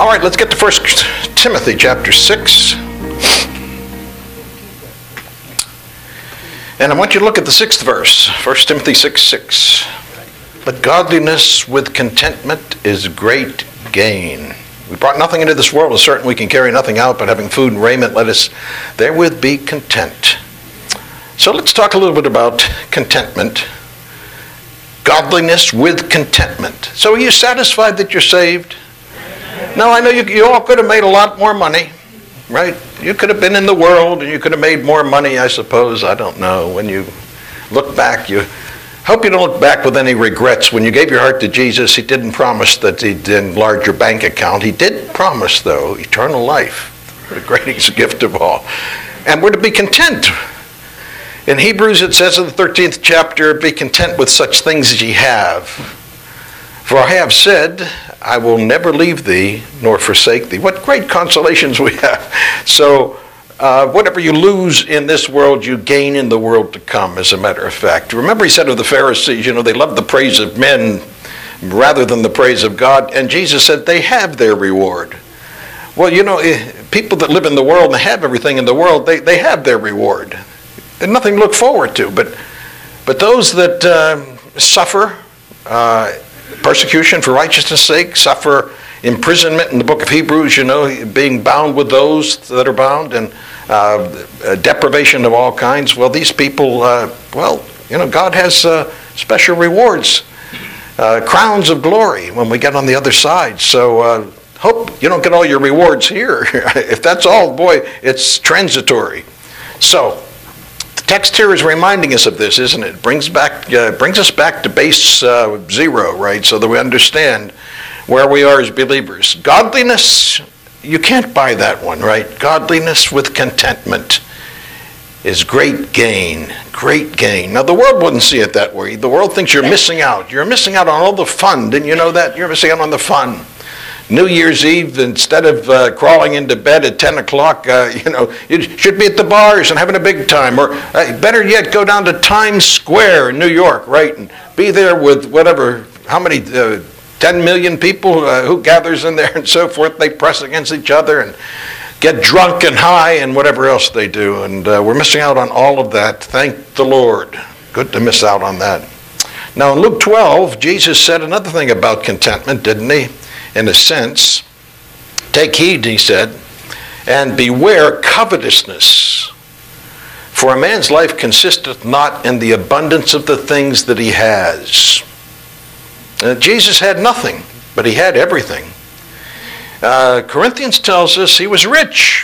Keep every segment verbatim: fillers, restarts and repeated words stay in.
right, let's get to First Timothy chapter six. And I want you to look at the sixth verse, First Timothy six six. But godliness with contentment is great gain. We brought nothing into this world, as certain we can carry nothing out, but having food and raiment, let us therewith be content. So let's talk a little bit about contentment. Godliness with contentment. So are you satisfied that you're saved? No, I know you, you all could have made a lot more money, right? You could have been in the world and you could have made more money, I suppose. I don't know. When you look back, you hope you don't look back with any regrets. When you gave your heart to Jesus, he didn't promise that he'd enlarge your bank account. He did promise, though, eternal life, the greatest gift of all. And we're to be content. In Hebrews, it says in the thirteenth chapter, be content with such things as ye have. For I have said, I will never leave thee nor forsake thee. What great consolations we have. So uh, whatever you lose in this world, you gain in the world to come, as a matter of fact. Remember he said of the Pharisees, you know, they love the praise of men rather than the praise of God. And Jesus said they have their reward. Well, you know, people that live in the world and have everything in the world, they, they have their reward. There's nothing to look forward to. But, but those that uh, suffer uh, persecution for righteousness' sake, suffer imprisonment in the book of Hebrews, you know, being bound with those that are bound, and uh, deprivation of all kinds. Well, these people, uh, well, you know, God has uh, special rewards, uh, crowns of glory when we get on the other side. So uh, hope you don't get all your rewards here. If that's all, boy, it's transitory. So the text here is reminding us of this, isn't it? It brings back, uh, brings us back to base uh, zero, right? So that we understand where we are as believers. Godliness, you can't buy that one, right? Godliness with contentment is great gain, great gain. Now, the world wouldn't see it that way. The world thinks you're missing out. You're missing out on all the fun. Didn't you know that? You're missing out on the fun. New Year's Eve, instead of uh, crawling into bed at ten o'clock, uh, you know, you should be at the bars and having a big time. Or uh, better yet, go down to Times Square in New York, right, and be there with whatever, how many, uh, ten million people uh, who gathers in there and so forth. They press against each other and get drunk and high and whatever else they do. And uh, we're missing out on all of that. Thank the Lord. Good to miss out on that. Now, in Luke twelve, Jesus said another thing about contentment, didn't he? In a sense, take heed, he said, and beware covetousness. For a man's life consisteth not in the abundance of the things that he has. Uh, Jesus had nothing, but he had everything. Uh, Corinthians tells us he was rich.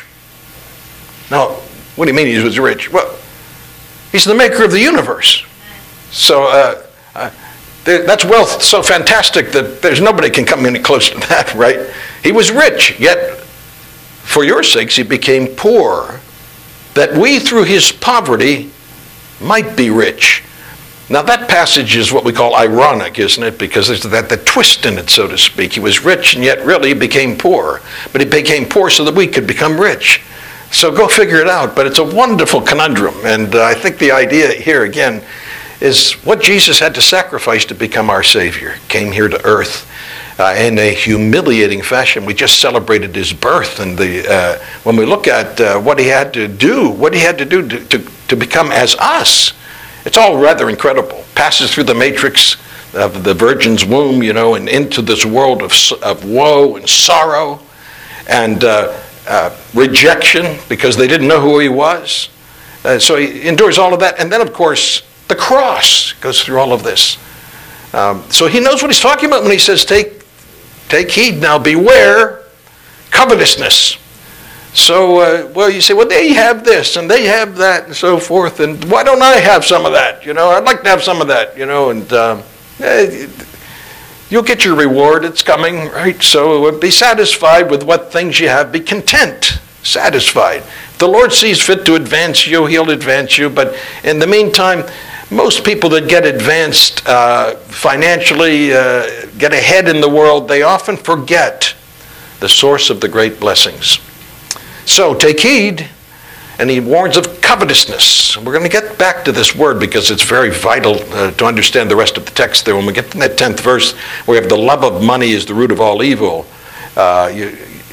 Now, what do you mean he was rich? Well, he's the maker of the universe. So uh, uh, that's wealth so fantastic that there's nobody can come any close to that, right? He was rich, yet for your sakes he became poor, that we through his poverty might be rich. Now that passage is what we call ironic, isn't it? Because there's that the twist in it, so to speak. He was rich and yet really he became poor. But he became poor so that we could become rich. So go figure it out. But it's a wonderful conundrum. And uh, I think the idea here again is what Jesus had to sacrifice to become our Savior. Came here to earth uh, in a humiliating fashion. We just celebrated his birth. And the uh, when we look at uh, what he had to do, what he had to do to, to, to become as us, it's all rather incredible. Passes through the matrix of the virgin's womb, you know, and into this world of, of woe and sorrow and uh, uh, rejection because they didn't know who he was. Uh, so he endures all of that. And then, of course, the cross goes through all of this. Um, so he knows what he's talking about when he says, take, take heed now, beware covetousness. So, uh, well, you say, well, they have this and they have that and so forth, and why don't I have some of that? You know, I'd like to have some of that, you know, and um, eh, you'll get your reward. It's coming, right? So be satisfied with what things you have. Be content, satisfied. If the Lord sees fit to advance you, he'll advance you. But in the meantime, most people that get advanced uh, financially, uh, get ahead in the world, they often forget the source of the great blessings. So take heed, and he warns of covetousness. We're going to get back to this word because it's very vital uh, to understand the rest of the text there. When we get to that tenth verse, we have the love of money is the root of all evil. Uh, you,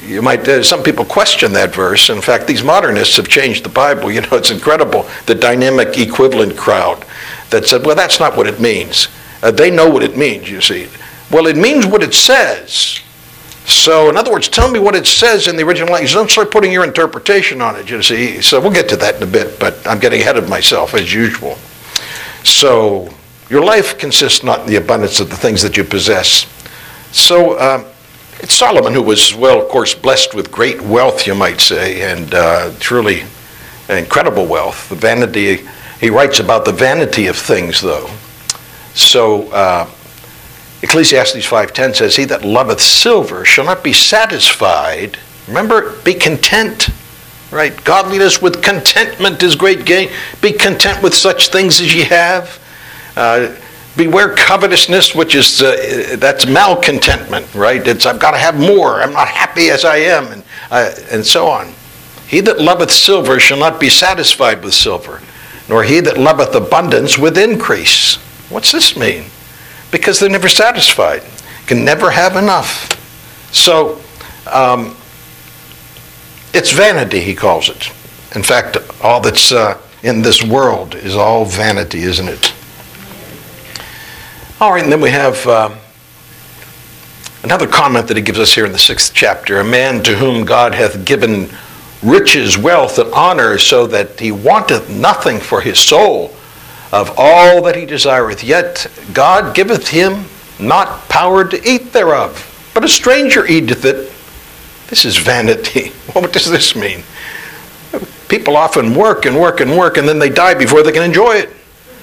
you might, uh, some people question that verse. In fact, these modernists have changed the Bible. You know, it's incredible, the dynamic equivalent crowd that said, well, that's not what it means. Uh, they know what it means, you see. Well, it means what it says. So, in other words, tell me what it says in the original language. Don't start putting your interpretation on it, you see. So we'll get to that in a bit, but I'm getting ahead of myself, as usual. So, your life consists not in the abundance of the things that you possess. So, uh, it's Solomon who was, well, of course, blessed with great wealth, you might say, and uh, truly incredible wealth. The vanity, he writes about the vanity of things, though. So, uh, Ecclesiastes five ten says, he that loveth silver shall not be satisfied. Remember, be content, right? Godliness with contentment is great gain. Be content with such things as ye have. Uh, beware covetousness, which is, uh, that's malcontentment, right? It's, I've got to have more. I'm not happy as I am, and, uh, and so on. He that loveth silver shall not be satisfied with silver, nor he that loveth abundance with increase. What's this mean? Because they're never satisfied, can never have enough. So, um, it's vanity, he calls it. In fact, all that's uh, in this world is all vanity, isn't it? All right, and then we have uh, another comment that he gives us here in the sixth chapter. A man to whom God hath given riches, wealth, and honor, so that he wanteth nothing for his soul of all that he desireth, yet God giveth him not power to eat thereof, but a stranger eateth it. This is vanity. What does this mean? People often work and work and work, and then they die before they can enjoy it.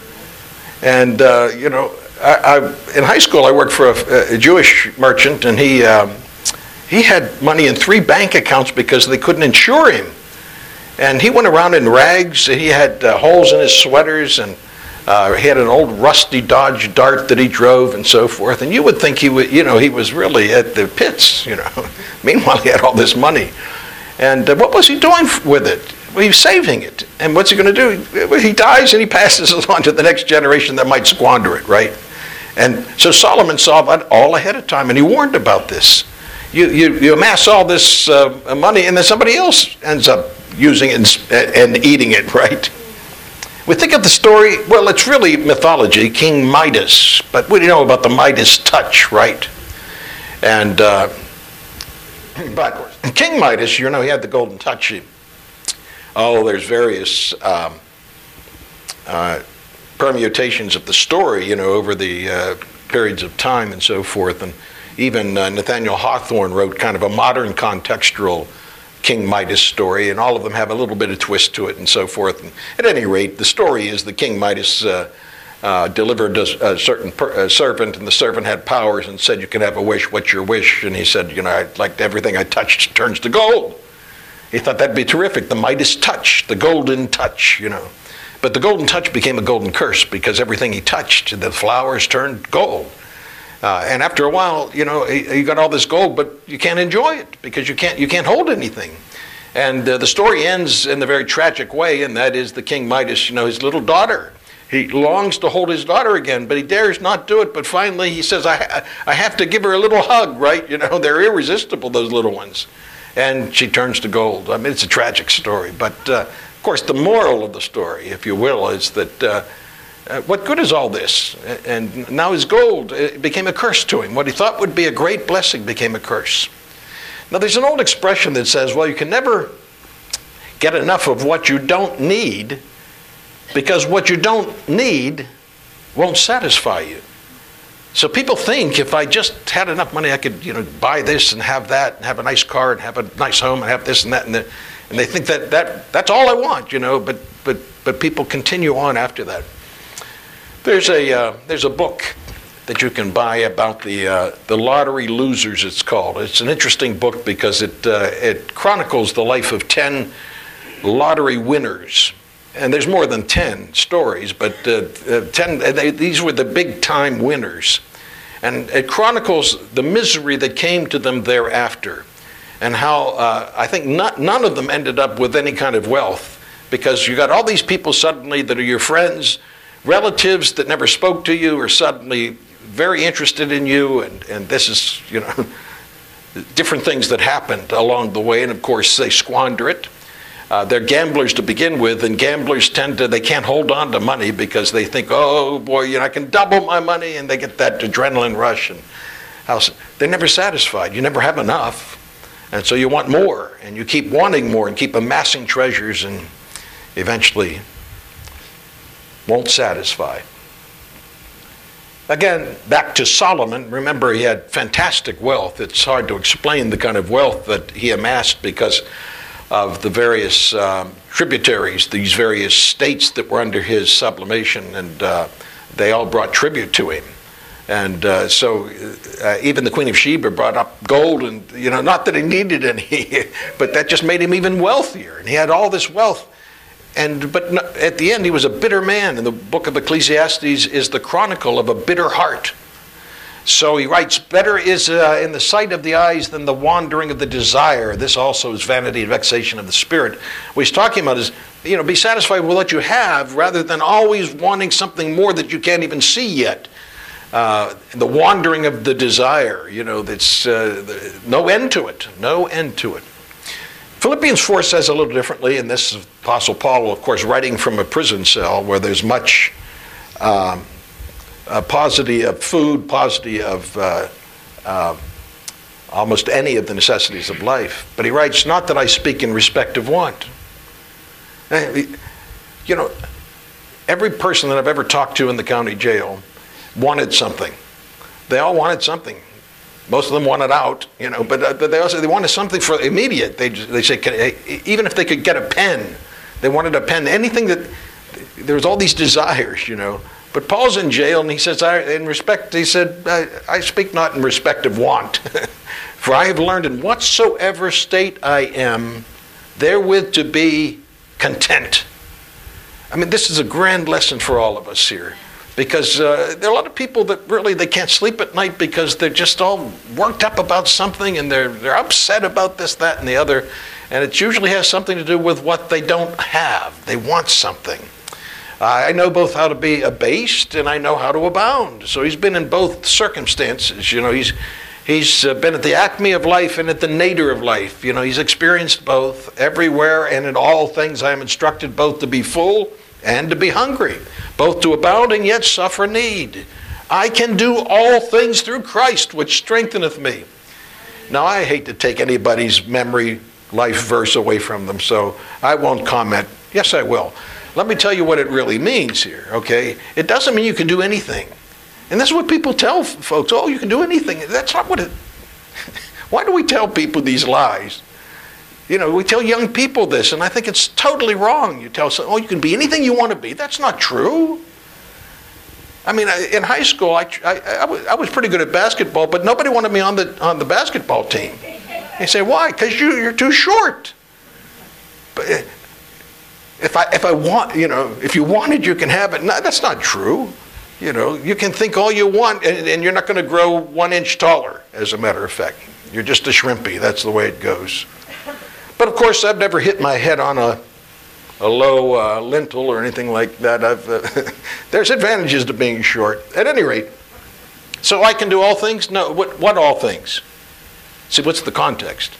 And, uh, you know, I, I, in high school I worked for a, a Jewish merchant, and he, um, he had money in three bank accounts because they couldn't insure him. And he went around in rags, and he had uh, holes in his sweaters, and Uh, he had an old rusty Dodge Dart that he drove and so forth. And you would think he would, you know, he was really at the pits, you know. Meanwhile, he had all this money. And uh, what was he doing with it? Well, he was saving it. And what's he going to do? Well, he dies and he passes it on to the next generation that might squander it, right? And so Solomon saw that all ahead of time, and he warned about this. You, you, you amass all this uh, money, and then somebody else ends up using it and, and eating it, right? We think of the story, well, it's really mythology, King Midas, but we know about the Midas touch, right? And, uh, but King Midas, you know, he had the golden touch. He, oh, there's various um, uh, permutations of the story, you know, over the uh, periods of time and so forth. And even uh, Nathaniel Hawthorne wrote kind of a modern contextual King Midas story, and all of them have a little bit of twist to it and so forth. And at any rate, the story is that King Midas uh, uh, delivered a, a certain per, a servant, and the servant had powers and said, you can have a wish, what's your wish? And he said, you know, I'd like everything I touched turns to gold. He thought that'd be terrific, the Midas touch, the golden touch, you know. But the golden touch became a golden curse because everything he touched, the flowers turned gold. Uh, and after a while, you know, you got all this gold, but you can't enjoy it because you can't you can't hold anything. And uh, the story ends in a very tragic way, and that is the King Midas, you know, his little daughter. He longs to hold his daughter again, but he dares not do it. But finally, he says, I, I have to give her a little hug, right? You know, they're irresistible, those little ones. And she turns to gold. I mean, it's a tragic story. But, uh, of course, the moral of the story, if you will, is that uh, Uh, what good is all this? And now his gold it became a curse to him. What he thought would be a great blessing became a curse. Now there's an old expression that says, well, you can never get enough of what you don't need because what you don't need won't satisfy you. So people think if I just had enough money, I could, you know, buy this and have that and have a nice car and have a nice home and have this and that. And, the, and they think that, that that's all I want, you know, but, but, but people continue on after that. There's a uh, there's a book that you can buy about the uh, the lottery losers. It's called. It's an interesting book because it uh, it chronicles the life of ten lottery winners, and there's more than ten stories, but uh, uh, ten. They, these were the big time winners, and it chronicles the misery that came to them thereafter, and how uh, I think not none of them ended up with any kind of wealth because you got all these people suddenly that are your friends. Relatives that never spoke to you are suddenly very interested in you, and, and this is, you know, different things that happened along the way, and of course they squander it. Uh, they're gamblers to begin with, and gamblers tend to, they can't hold on to money because they think, oh boy, you know, I can double my money, and they get that adrenaline rush. And how, they're never satisfied. You never have enough. And so you want more, and you keep wanting more and keep amassing treasures, and eventually won't satisfy. Again, back to Solomon. Remember, he had fantastic wealth. It's hard to explain the kind of wealth that he amassed because of the various um, tributaries, these various states that were under his sublimation, and uh, they all brought tribute to him. And uh, so uh, even the Queen of Sheba brought up gold, and, you know, not that he needed any, but that just made him even wealthier. And he had all this wealth. And but at the end, he was a bitter man. And the book of Ecclesiastes is the chronicle of a bitter heart. So he writes, better is uh, in the sight of the eyes than the wandering of the desire. This also is vanity and vexation of the spirit. What he's talking about is, you know, be satisfied with what you have rather than always wanting something more that you can't even see yet. Uh, the wandering of the desire, you know, that's uh, no end to it, no end to it. Philippians four says a little differently, and this is Apostle Paul, of course, writing from a prison cell where there's much um, uh, paucity of food, paucity of uh, uh, almost any of the necessities of life. But he writes, not that I speak in respect of want. You know, every person that I've ever talked to in the county jail wanted something. They all wanted something. Most of them wanted out, you know, but, uh, but they also they wanted something for immediate. They they say, can, even if they could get a pen, they wanted a pen. Anything that, there was all these desires, you know. But Paul's in jail, and he says, I, in respect, he said, I, I speak not in respect of want, for I have learned in whatsoever state I am, therewith to be content. I mean, this is a grand lesson for all of us here. Because uh, there are a lot of people that really, they can't sleep at night because they're just all worked up about something, and they're they're upset about this, that, and the other. And it usually has something to do with what they don't have. They want something. Uh, I know both how to be abased and I know how to abound. So he's been in both circumstances. You know, he's he's uh, been at the acme of life and at the nadir of life. You know, he's experienced both. Everywhere and in all things I am instructed both to be full and to be hungry, both to abound and yet suffer need. I can do all things through Christ, which strengtheneth me. Now, I hate to take anybody's memory life verse away from them, so I won't comment. Yes, I will. Let me tell you what it really means here, okay? It doesn't mean you can do anything. And this is what people tell folks, oh, you can do anything. That's not what it... Why do we tell people these lies? You know, we tell young people this, and I think it's totally wrong. You tell someone, oh, you can be anything you want to be. That's not true. I mean, in high school, I, I, I, was, I was pretty good at basketball, but nobody wanted me on the on the basketball team. They say, why? Because you, you're too short. But if I if I want, you know, if you want it, you can have it. No, that's not true. You know, you can think all you want, and, and you're not going to grow one inch taller, as a matter of fact. You're just a shrimpy. That's the way it goes. But of course, I've never hit my head on a, a low uh, lintel or anything like that. I've, uh, there's advantages to being short. At any rate, so I can do all things? No, what, what all things? See, what's the context?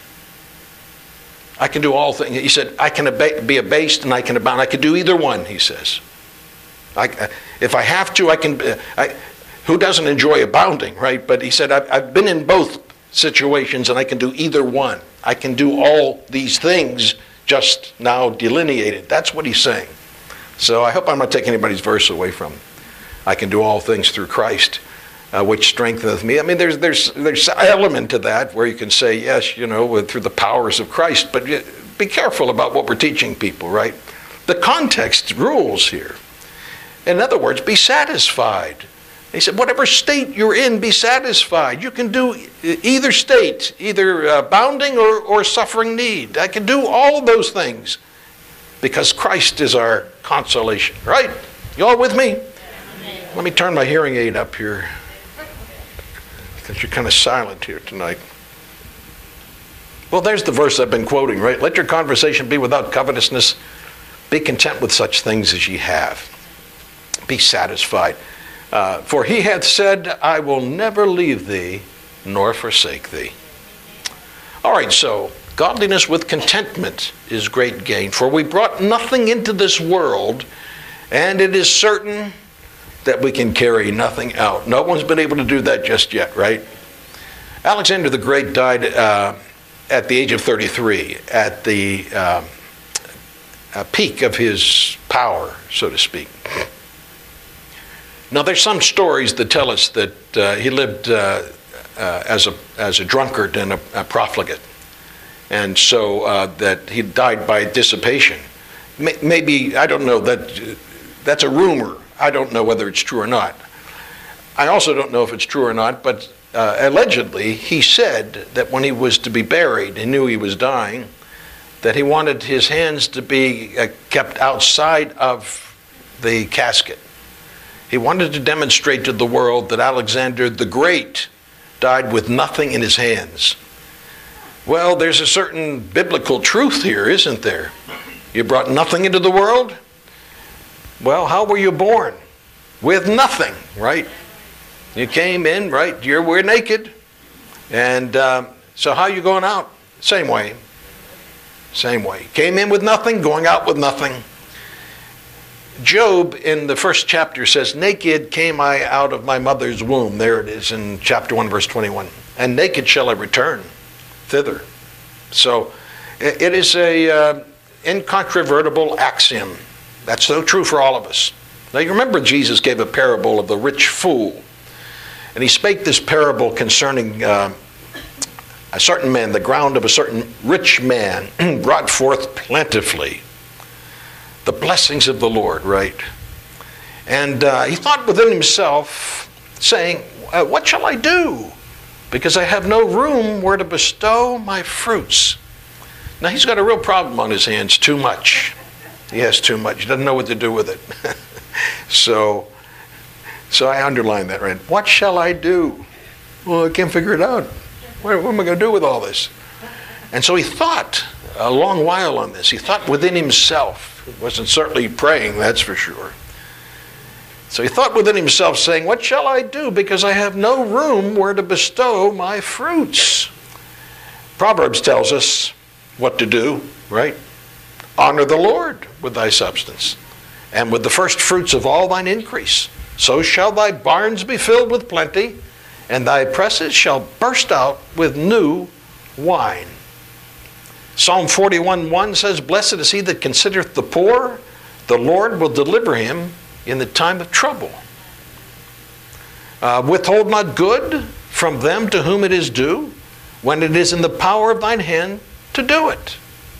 I can do all things. He said, I can ab- be abased and I can abound. I can do either one, he says. I, if I have to, I can. I, who doesn't enjoy abounding, right? But he said, I've, I've been in both situations and I can do either one. I can do all these things just now delineated. That's what he's saying. So I hope I'm not taking anybody's verse away from him. I can do all things through Christ, uh, which strengtheneth me. I mean, there's there's there's an element to that where you can say, yes, you know, through the powers of Christ, but be careful about what we're teaching people, right? The context rules here. In other words, be satisfied. He said, whatever state you're in, be satisfied. You can do either state, either abounding or, or suffering need. I can do all of those things because Christ is our consolation. Right? You all with me? Amen. Let me turn my hearing aid up here because you're kind of silent here tonight. Well, there's the verse I've been quoting, right? Let your conversation be without covetousness. Be content with such things as ye have. Be satisfied. Uh, for he hath said, I will never leave thee nor forsake thee. All right, so godliness with contentment is great gain. For we brought nothing into this world, and it is certain that we can carry nothing out. No one's been able to do that just yet, right? Alexander the Great died uh, at the age of thirty-three, at the uh, uh, peak of his power, so to speak. Now, there's some stories that tell us that uh, he lived uh, uh, as a as a drunkard and a, a profligate, and so uh, that he died by dissipation. Maybe, I don't know, that that's a rumor. I don't know whether it's true or not. I also don't know if it's true or not, but uh, allegedly he said that when he was to be buried, he knew he was dying, that he wanted his hands to be uh, kept outside of the casket. He wanted to demonstrate to the world that Alexander the Great died with nothing in his hands. Well, there's a certain biblical truth here, isn't there? You brought nothing into the world? Well, how were you born? With nothing, right? You came in, right? You're, we're naked. And um, so how are you going out? Same way. Same way. Came in with nothing, going out with nothing. Job in the first chapter says, naked came I out of my mother's womb. There it is in chapter one, verse twenty-one. And naked shall I return thither. So it is a uh, incontrovertible axiom. That's so true for all of us. Now you remember Jesus gave a parable of the rich fool. And he spake this parable concerning uh, a certain man, the ground of a certain rich man brought forth plentifully the blessings of the Lord, right? And uh, he thought within himself, saying, uh, what shall I do? Because I have no room where to bestow my fruits. Now he's got a real problem on his hands, too much. He has too much. He doesn't know what to do with it. so, so I underline that, right? What shall I do? Well, I can't figure it out. What, what am I going to do with all this? And so he thought a long while on this. He thought within himself. He wasn't certainly praying, that's for sure. So he thought within himself, saying, what shall I do? Because I have no room where to bestow my fruits. Proverbs tells us what to do, right? Honor the Lord with thy substance, and with the first fruits of all thine increase. So shall thy barns be filled with plenty, and thy presses shall burst out with new wine. Psalm forty-one one says, blessed is he that considereth the poor. The Lord will deliver him in the time of trouble. Uh, withhold not good from them to whom it is due, when it is in the power of thine hand to do it.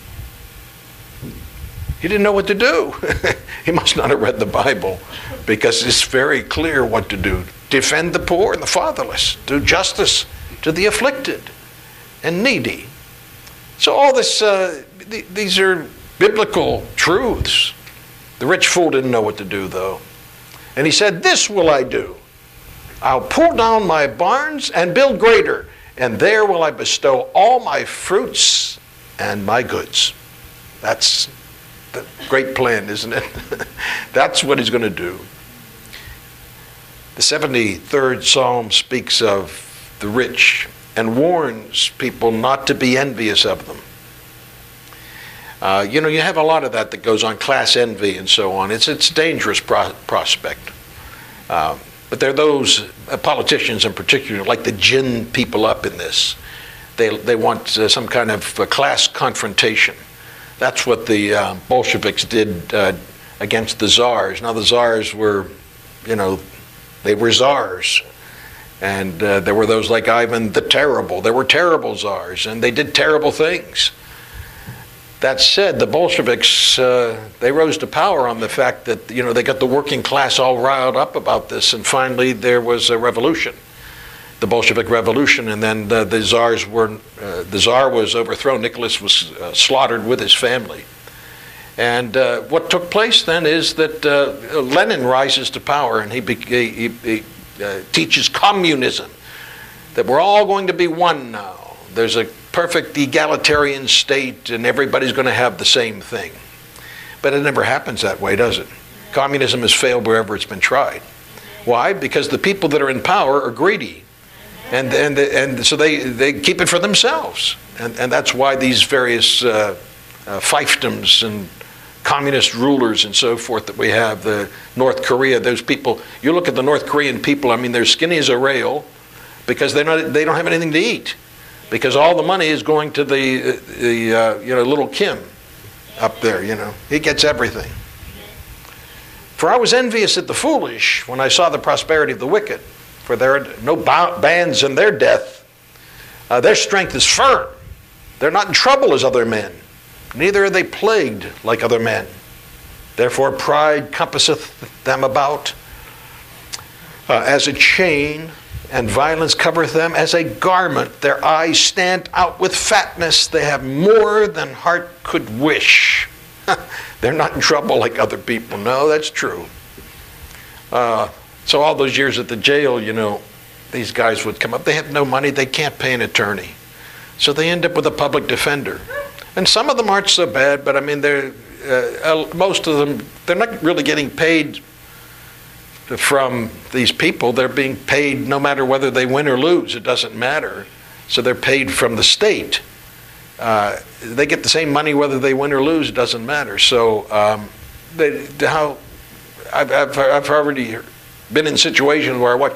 He didn't know what to do. He must not have read the Bible, because it's very clear what to do. Defend the poor and the fatherless. Do justice to the afflicted and needy. So all this, uh, th- these are biblical truths. The rich fool didn't know what to do, though. And he said, this will I do. I'll pull down my barns and build greater, and there will I bestow all my fruits and my goods. That's the great plan, isn't it? That's what he's going to do. The seventy-third Psalm speaks of the rich and warns people not to be envious of them. Uh, you know, you have a lot of that that goes on, class envy and so on. It's it's a dangerous pro- prospect. Uh, but there are those uh, politicians in particular, like to gin people up in this. They they want uh, some kind of uh, class confrontation. That's what the uh, Bolsheviks did uh, against the czars. Now the czars were, you know, they were czars. And uh, there were those like Ivan the Terrible. There were terrible czars, and they did terrible things. That said, the Bolsheviks, uh, they rose to power on the fact that, you know, they got the working class all riled up about this, and finally there was a revolution, the Bolshevik Revolution, and then the, the czars were, uh, the czar was overthrown. Nicholas was uh, slaughtered with his family. And uh, what took place then is that uh, Lenin rises to power, and he, he, he uh, teaches communism, that we're all going to be one now. There's a perfect egalitarian state, and everybody's going to have the same thing. But it never happens that way, does it? Communism has failed wherever it's been tried. Why? Because the people that are in power are greedy. And, and, and so they, they keep it for themselves. And, and that's why these various uh, uh, fiefdoms and communist rulers and so forth that we have, the North Korea, those people, you look at the North Korean people, I mean, they're skinny as a rail because they're not, they don't have anything to eat. Because all the money is going to the, the uh, you know, little Kim up there, you know. He gets everything. For I was envious at the foolish when I saw the prosperity of the wicked. For there are no bands in their death. Uh, their strength is firm. They're not in trouble as other men. Neither are they plagued like other men. Therefore pride compasseth them about uh, as a chain, and violence covereth them as a garment. Their eyes stand out with fatness. They have more than heart could wish. They're not in trouble like other people. No, that's true. Uh, so all those years at the jail, you know, these guys would come up. They have no money. They can't pay an attorney. So they end up with a public defender. And some of them aren't so bad, but I mean, they're, uh, most of them, they're not really getting paid from these people. They're being paid no matter whether they win or lose. It doesn't matter. So they're paid from the state. Uh, they get the same money whether they win or lose. It doesn't matter. So um, they, how I've, I've, I've already been in situations where what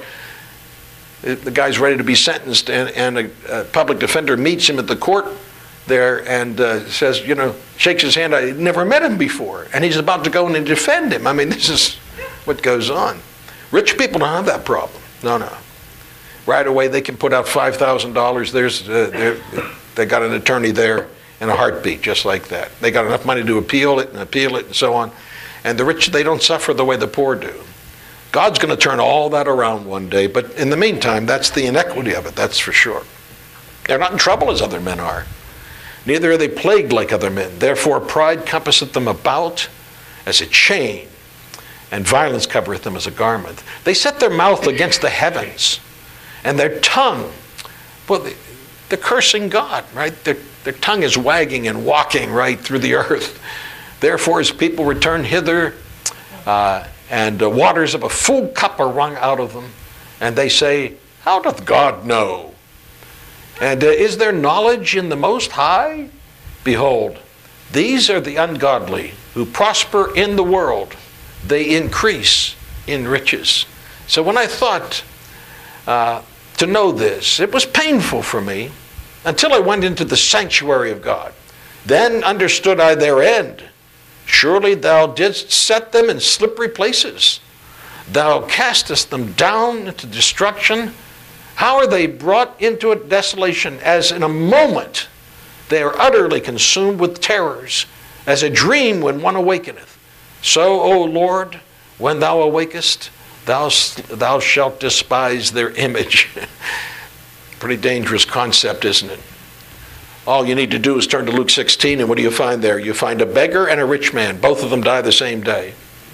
the guy's ready to be sentenced, and, and a, a public defender meets him at the court there and uh, says, you know, shakes his hand. I never met him before, and he's about to go in and defend him. I mean, this is what goes on. Rich people don't have that problem. No, no. Right away, they can put out five thousand dollars. There's, uh, they got an attorney there in a heartbeat, just like that. They got enough money to appeal it and appeal it and so on. And the rich, they don't suffer the way the poor do. God's going to turn all that around one day, but in the meantime, that's the inequity of it, that's for sure. They're not in trouble as other men are. Neither are they plagued like other men. Therefore pride compasseth them about as a chain, and violence covereth them as a garment. They set their mouth against the heavens, and their tongue, well, they, they're cursing God, right? Their, their tongue is wagging and walking right through the earth. Therefore as people return hither, uh, and uh, waters of a full cup are wrung out of them, and they say, how doth God know? And uh, is there knowledge in the Most High? Behold, these are the ungodly who prosper in the world. They increase in riches. So when I thought uh, to know this, it was painful for me until I went into the sanctuary of God. Then understood I their end. Surely thou didst set them in slippery places. Thou castest them down into destruction. How are they brought into a desolation, as in a moment they are utterly consumed with terrors, as a dream when one awakeneth. So, O Lord, when thou awakest, thou, thou shalt despise their image. Pretty dangerous concept, isn't it? All you need to do is turn to Luke sixteen, and what do you find there? You find a beggar and a rich man. Both of them die the same day.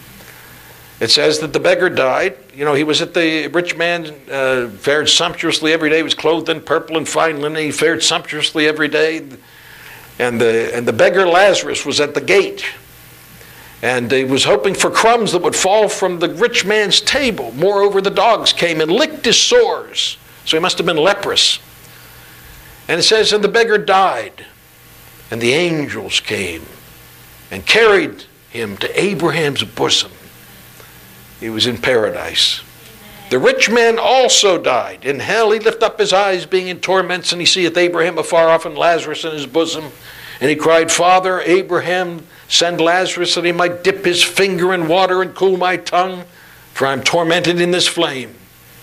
It says that the beggar died. You know, he was at the rich man, uh, fared sumptuously every day. He was clothed in purple and fine linen. He fared sumptuously every day. And the, and the beggar Lazarus was at the gate. And he was hoping for crumbs that would fall from the rich man's table. Moreover, the dogs came and licked his sores. So he must have been leprous. And it says, and the beggar died. And the angels came and carried him to Abraham's bosom. He was in paradise. The rich man also died. In hell he lift up his eyes, being in torments, and he seeth Abraham afar off and Lazarus in his bosom. And he cried, Father Abraham, send Lazarus that he might dip his finger in water and cool my tongue, for I am tormented in this flame.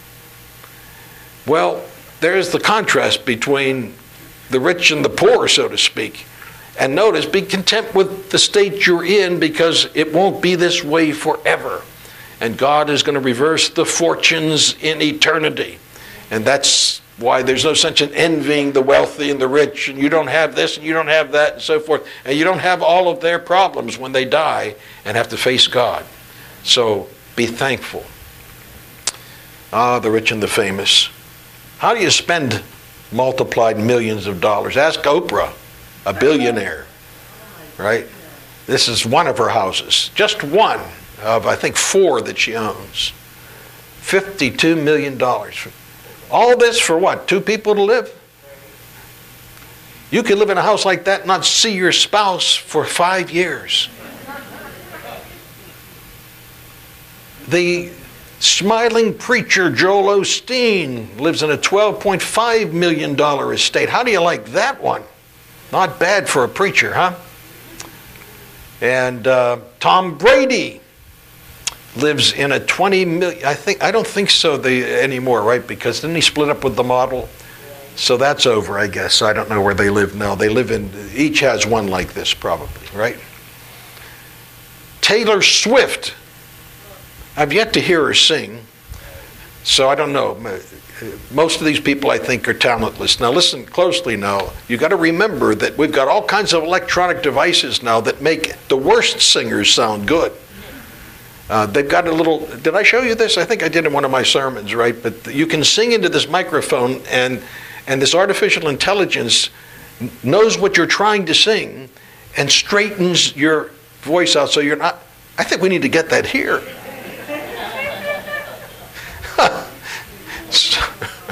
Well, there's the contrast between the rich and the poor, so to speak. And notice, be content with the state you're in, because it won't be this way forever. And God is going to reverse the fortunes in eternity. And that's why there's no sense in envying the wealthy and the rich, and you don't have this and you don't have that and so forth. And you don't have all of their problems when they die and have to face God. So be thankful. Ah, the rich and the famous. How do you spend multiplied millions of dollars? Ask Oprah, a billionaire, right? This is one of her houses, just one of, I think, four that she owns. fifty-two million dollars. All this for what? Two people to live? You could live in a house like that and not see your spouse for five years. The smiling preacher Joel Osteen lives in a twelve point five million dollars estate. How do you like that one? Not bad for a preacher, huh? And uh, Tom Brady lives in a twenty million, I think, I don't think so the, anymore, right? Because didn't he split up with the model? So that's over, I guess. I don't know where they live now. They live in, each has one like this probably, right? Taylor Swift. I've yet to hear her sing, so I don't know. Most of these people, I think, are talentless. Now listen closely now. You've got to remember that we've got all kinds of electronic devices now that make the worst singers sound good. Uh, they've got a little, did I show you this? I think I did in one of my sermons, right? But you can sing into this microphone, and, and this artificial intelligence knows what you're trying to sing and straightens your voice out so you're not, I think we need to get that here. so,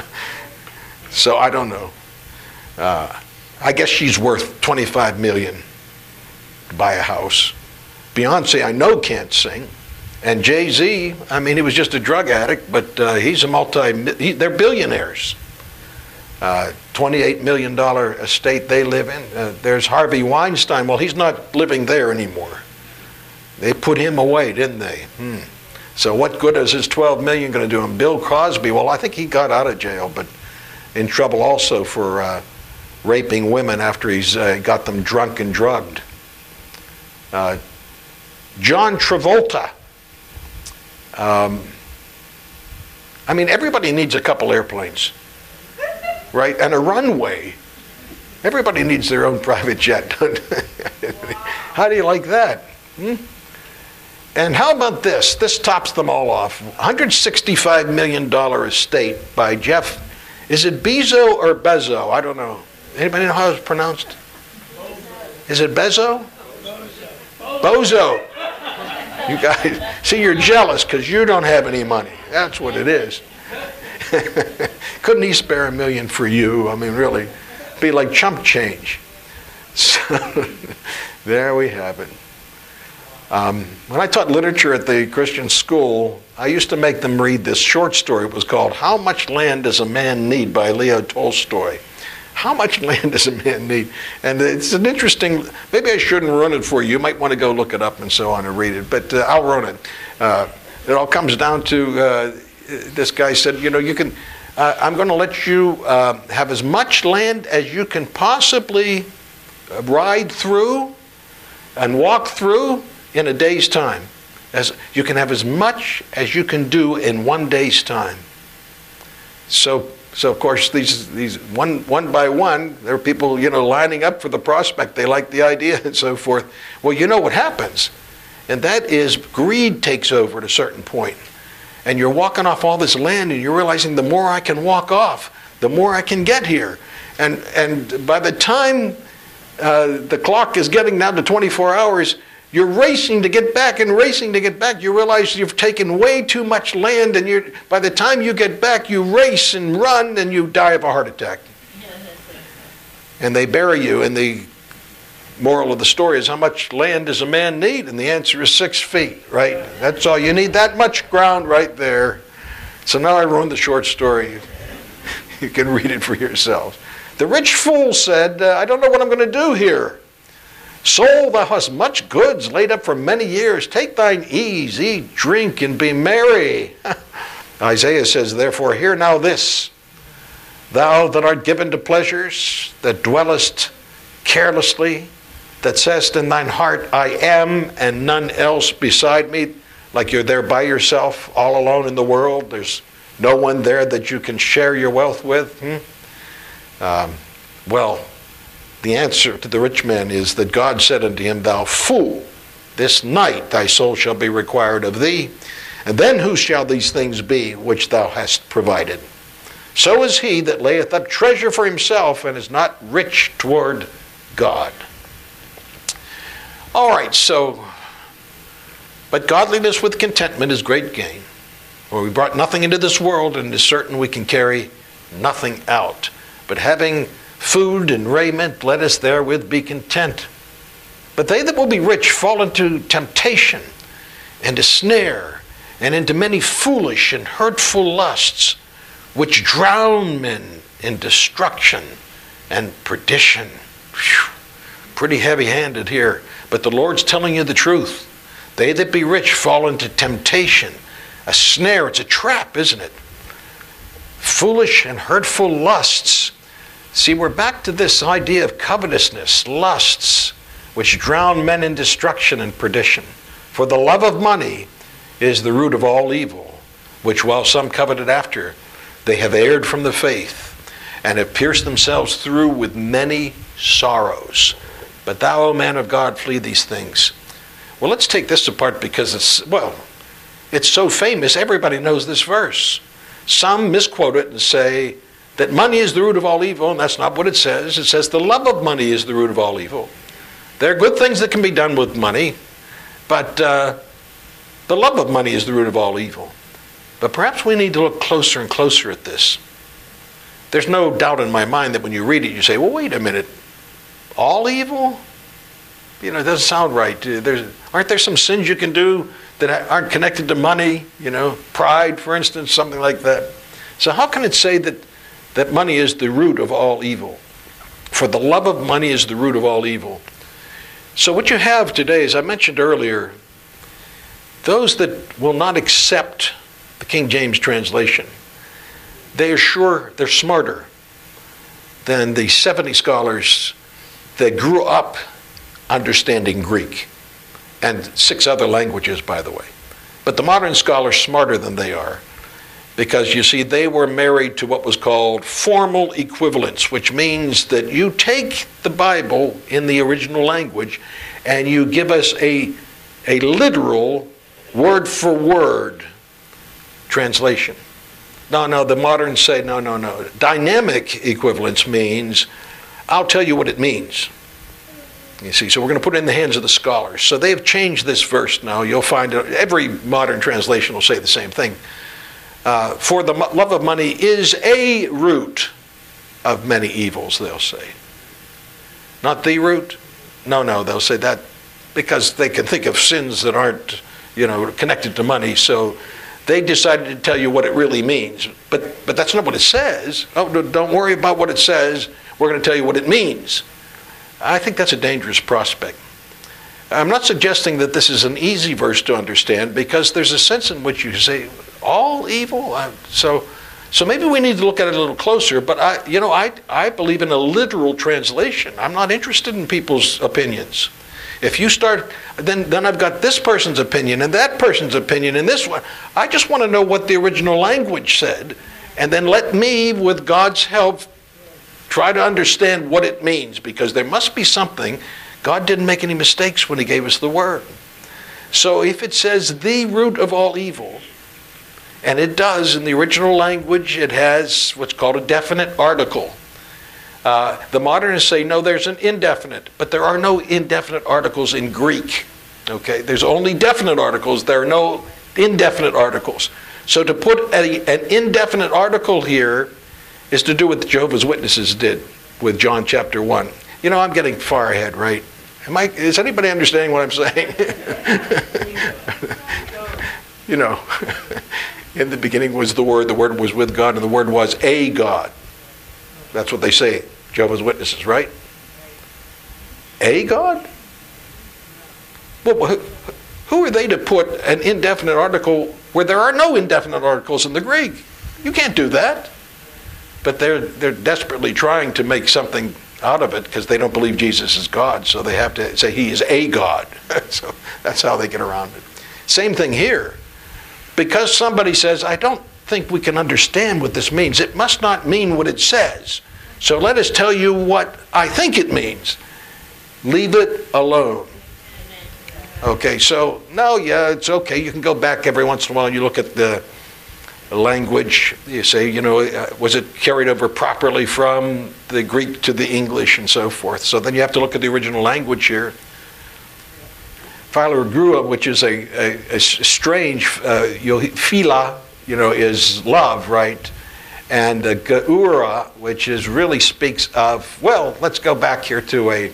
so I don't know. Uh, I guess she's worth twenty-five million dollars to buy a house. Beyonce, I know, can't sing. And Jay-Z, I mean, he was just a drug addict, but uh, he's a multi, he, they're billionaires. Uh, twenty-eight million dollars estate they live in. Uh, there's Harvey Weinstein. Well, he's not living there anymore. They put him away, didn't they? Hmm. So what good is his twelve million dollars going to do him? Bill Cosby, well, I think he got out of jail, but in trouble also for uh, raping women after he's uh, got them drunk and drugged. Uh, John Travolta. Um, I mean, everybody needs a couple airplanes, right? And a runway. Everybody needs their own private jet. How do you like that? Hmm? And how about this? This tops them all off. one hundred sixty-five million dollars estate by Jeff. Is it Bezos or Bezos? I don't know. Anybody know how it's pronounced? Is it Bezos? Bozo. You guys, see, you're jealous because you don't have any money. That's what it is. Couldn't he spare a million for you? I mean, really, it'd be like chump change. So, there we have it. Um, when I taught literature at the Christian school, I used to make them read this short story. It was called How Much Land Does a Man Need by Leo Tolstoy. How much land does a man need? And it's an interesting, maybe I shouldn't run it for you. You might want to go look it up and so on and read it, but uh, I'll run it. Uh, it all comes down to, uh, this guy said, you know, you can, uh, I'm going to let you uh, have as much land as you can possibly ride through and walk through in a day's time. As you can have as much as you can do in one day's time. So, so of course, these these one one by one, there are people, you know, lining up for the prospect. They like the idea and so forth. Well, you know what happens, and that is greed takes over at a certain point, and you're walking off all this land, and you're realizing the more I can walk off, the more I can get here, and and by the time uh, the clock is getting down to twenty-four hours. You're racing to get back and racing to get back. You realize you've taken way too much land, and you're, by the time you get back, you race and run, and you die of a heart attack. And they bury you, and the moral of the story is, how much land does a man need? And the answer is six feet, right? That's all. You need that much ground right there. So now I ruined the short story. You can read it for yourselves. The rich fool said, uh, I don't know what I'm going to do here. Soul, thou hast much goods laid up for many years. Take thine ease, eat, drink, and be merry. Isaiah says, therefore, hear now this. Thou that art given to pleasures, that dwellest carelessly, that sayest in thine heart, I am, and none else beside me, like you're there by yourself, all alone in the world. There's no one there that you can share your wealth with. Hmm? Um, well, the answer to the rich man is that God said unto him, thou fool, this night thy soul shall be required of thee, and then whose shall these things be which thou hast provided? So is he that layeth up treasure for himself and is not rich toward God. All right, so, but godliness with contentment is great gain. For we brought nothing into this world, and it is certain we can carry nothing out. But having food and raiment, let us therewith be content. But they that will be rich fall into temptation and a snare, and into many foolish and hurtful lusts, which drown men in destruction and perdition. Whew. Pretty heavy-handed here, but the Lord's telling you the truth. They that be rich fall into temptation, a snare. It's a trap, isn't it? Foolish and hurtful lusts. See, we're back to this idea of covetousness, lusts, which drown men in destruction and perdition. For the love of money is the root of all evil, which while some coveted after, they have erred from the faith, and have pierced themselves through with many sorrows. But thou, O man of God, flee these things. Well, let's take this apart because it's, well, it's so famous, everybody knows this verse. Some misquote it and say that money is the root of all evil, and that's not what it says. It says the love of money is the root of all evil. There are good things that can be done with money, but uh, the love of money is the root of all evil. But perhaps we need to look closer and closer at this. There's no doubt in my mind that when you read it, you say, well, wait a minute. All evil? You know, it doesn't sound right. There's, aren't there some sins you can do that aren't connected to money? You know, pride, for instance, something like that. So how can it say that, that money is the root of all evil? For the love of money is the root of all evil. So what you have today, as I mentioned earlier, those that will not accept the King James translation, they are sure they're smarter than the seventy scholars that grew up understanding Greek and six other languages, by the way. But the modern scholar is smarter than they are, because you see, they were married to what was called formal equivalence, which means that you take the Bible in the original language and you give us a, a literal word for word translation. No, no, the moderns say, no, no, no. Dynamic equivalence means, I'll tell you what it means. You see, so we're going to put it in the hands of the scholars. So they've changed this verse now. You'll find every modern translation will say the same thing. Uh, for the love of money is a root of many evils, they'll say. Not the root? No, no, they'll say that because they can think of sins that aren't, you know, connected to money. So they decided to tell you what it really means. But, but that's not what it says. Oh, don't worry about what it says. We're going to tell you what it means. I think that's a dangerous prospect. I'm not suggesting that this is an easy verse to understand, because there's a sense in which you say, all evil? Uh, so so maybe we need to look at it a little closer, but I, you know, I, I believe in a literal translation. I'm not interested in people's opinions. If you start, then, then I've got this person's opinion and that person's opinion and this one. I just want to know what the original language said, and then let me, with God's help, try to understand what it means, because there must be something. God didn't make any mistakes when he gave us the word. So if it says the root of all evil, and it does in the original language, it has what's called a definite article. Uh, the modernists say, no, there's an indefinite, but there are no indefinite articles in Greek. Okay, there's only definite articles. There are no indefinite articles. So to put a, an indefinite article here is to do what the Jehovah's Witnesses did with John chapter one. You know, I'm getting far ahead, right? Am I, is anybody understanding what I'm saying? You know, in the beginning was the Word, the Word was with God, and the Word was a God. That's what they say, Jehovah's Witnesses, right? A God? Well, who are they to put an indefinite article where there are no indefinite articles in the Greek? You can't do that. But they're, they're desperately trying to make something out of it because they don't believe Jesus is God, so they have to say he is a God. So that's how they get around it. Same thing here. Because somebody says, I don't think we can understand what this means, it must not mean what it says. So let us tell you what I think it means. Leave it alone. Okay, so, no, yeah, it's okay. You can go back every once in a while and you look at the language. You say, you know, uh, was it carried over properly from the Greek to the English and so forth? So then you have to look at the original language here. Philogrua, which is a, a, a strange, uh, phila, you know, is love, right? and uh, geura, which is really speaks of, well, let's go back here to a,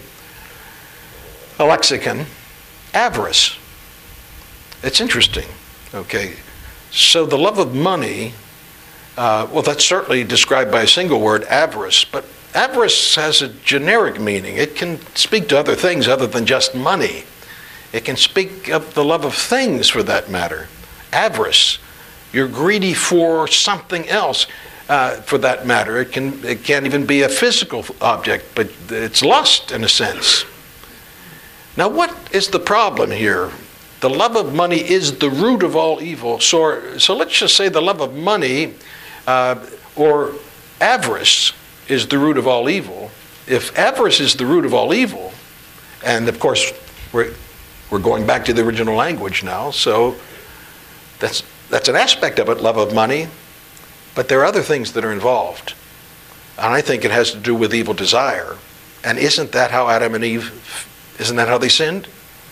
a lexicon, avarice. It's interesting, okay? So the love of money, uh, well, that's certainly described by a single word, avarice, but avarice has a generic meaning. It can speak to other things other than just money. It can speak of the love of things, for that matter. Avarice, you're greedy for something else, uh, for that matter. It can, it can't even be a physical object, but it's lust in a sense. Now, what is the problem here? The love of money is the root of all evil. So, so let's just say the love of money uh, or avarice is the root of all evil. If avarice is the root of all evil, and of course we're, we're going back to the original language now, so that's, that's an aspect of it, love of money, but there are other things that are involved. And I think it has to do with evil desire. And isn't that how Adam and Eve, isn't that how they sinned?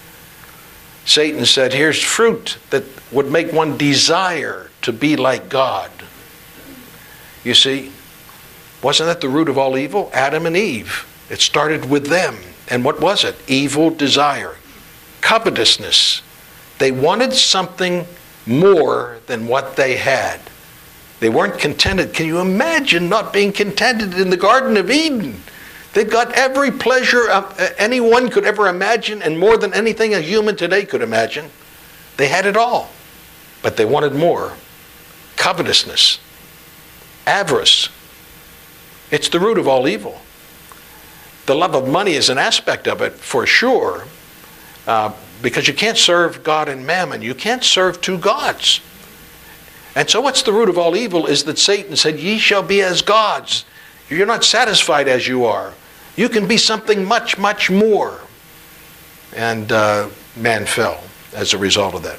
Satan said, here's fruit that would make one desire to be like God. You see, wasn't that the root of all evil? Adam and Eve. It started with them. And what was it? Evil desire. Covetousness. They wanted something more than what they had. They weren't contented. Can you imagine not being contented in the Garden of Eden? They've got every pleasure anyone could ever imagine, and more than anything a human today could imagine. They had it all, but they wanted more. Covetousness, avarice. It's the root of all evil. The love of money is an aspect of it, for sure, uh, because you can't serve God and mammon. You can't serve two gods. And so what's the root of all evil is that Satan said, ye shall be as gods. You're not satisfied as you are. You can be something much, much more. And uh, man fell as a result of that.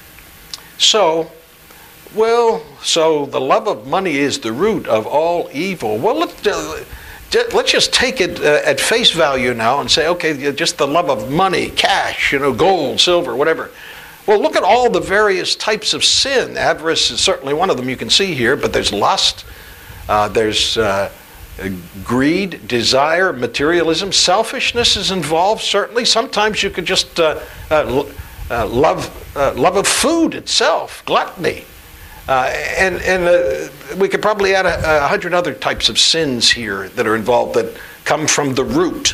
So, well, so the love of money is the root of all evil. Well, let, uh, let's just take it uh, at face value now and say, okay, just the love of money, cash, you know, gold, silver, whatever. Well, look at all the various types of sin. Avarice is certainly one of them you can see here, but there's lust, uh, there's uh, greed, desire, materialism, selfishness is involved, certainly. Sometimes you could just uh, uh, uh, love, uh, love of food itself, gluttony. Uh, and and uh, we could probably add a, a hundred other types of sins here that are involved that come from the root.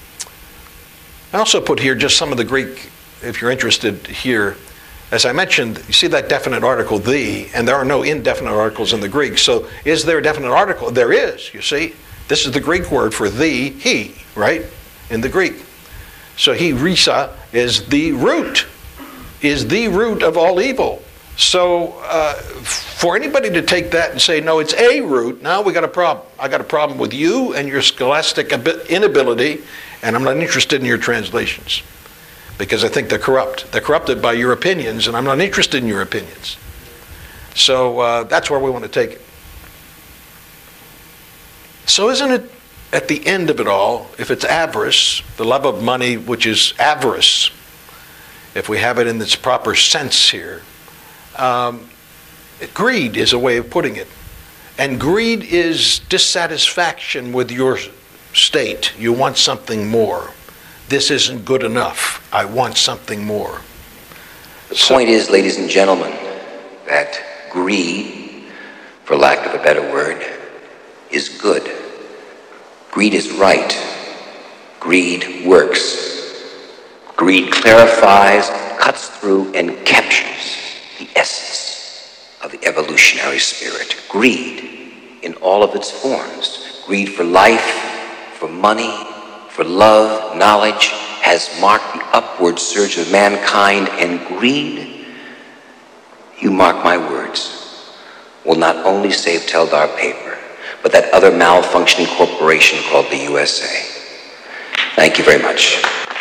I also put here just some of the Greek, if you're interested here. As I mentioned, you see that definite article, the, and there are no indefinite articles in the Greek. So is there a definite article? There is, you see. This is the Greek word for the, he, right, in the Greek. So he, risa, is the root, is the root of all evil. So uh, for anybody to take that and say, no, it's a root, now we got a problem. I got a problem with you and your scholastic inability, and I'm not interested in your translations. Because I think they're corrupt. They're corrupted by your opinions, and I'm not interested in your opinions. So uh, that's where we want to take it. So isn't it, at the end of it all, if it's avarice, the love of money, which is avarice, if we have it in its proper sense here, um, greed is a way of putting it. And greed is dissatisfaction with your state. You want something more. This isn't good enough. I want something more. The point is, ladies and gentlemen, that greed, for lack of a better word, is good. Greed is right. Greed works. Greed clarifies, cuts through, and captures the essence of the evolutionary spirit. Greed in all of its forms. Greed for life, for money, for love, knowledge, has marked the upward surge of mankind, and greed, you mark my words, will not only save Teldar Paper, but that other malfunctioning corporation called the U S A. Thank you very much.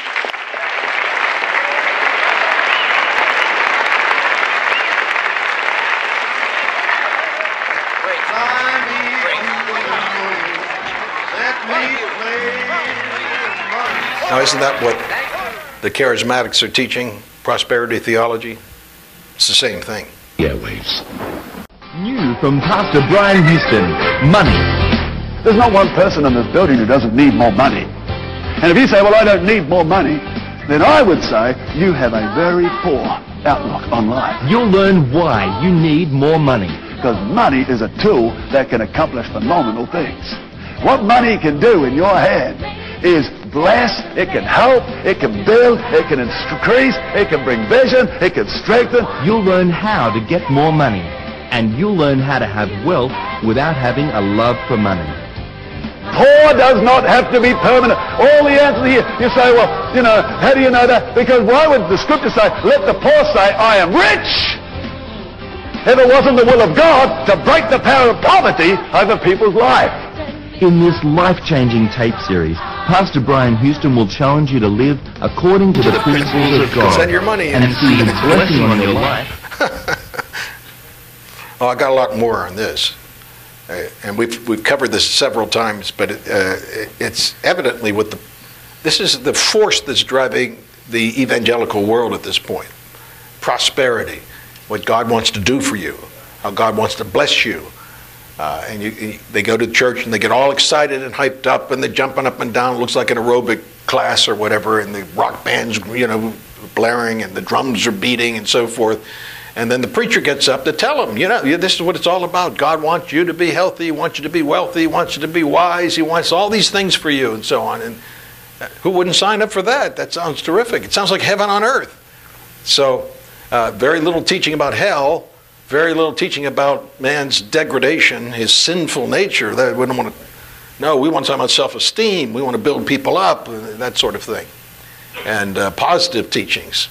Now, isn't that what the charismatics are teaching? Prosperity theology? It's the same thing. Airwaves. New from Pastor Brian Houston, money. There's not one person in this building who doesn't need more money. And if you say, well, I don't need more money, then I would say you have a very poor outlook on life. You'll learn why you need more money. Because money is a tool that can accomplish phenomenal things. What money can do in your hand is bless, it can help, it can build, it can increase, it can bring vision, it can strengthen. You'll learn how to get more money. And you'll learn how to have wealth without having a love for money. Poor does not have to be permanent. All the answers here, you say, well, you know, how do you know that? Because why would the scripture say, let the poor say, I am rich? If it wasn't the will of God to break the power of poverty over people's life. In this life-changing tape series, Pastor Brian Houston will challenge you to live according to the, the principles of God. Send your money in. And see His blessing on your life. Oh, I got a lot more on this. Uh, and we've we've covered this several times, but it, uh, it's evidently what the this is the force that's driving the evangelical world at this point. Prosperity, what God wants to do for you, how God wants to bless you, uh, and you, you, they go to church and they get all excited and hyped up and they're jumping up and down. It looks like an aerobic class or whatever, and the rock band's you know blaring and the drums are beating and so forth. And then the preacher gets up to tell them, you know, this is what it's all about. God wants you to be healthy. He wants you to be wealthy. He wants you to be wise. He wants all these things for you and so on. And who wouldn't sign up for that? That sounds terrific. It sounds like heaven on earth. So uh, very little teaching about hell, very little teaching about man's degradation, his sinful nature. That we don't want to, no, we want to talk about self-esteem. We want to build people up, that sort of thing. And uh, positive teachings.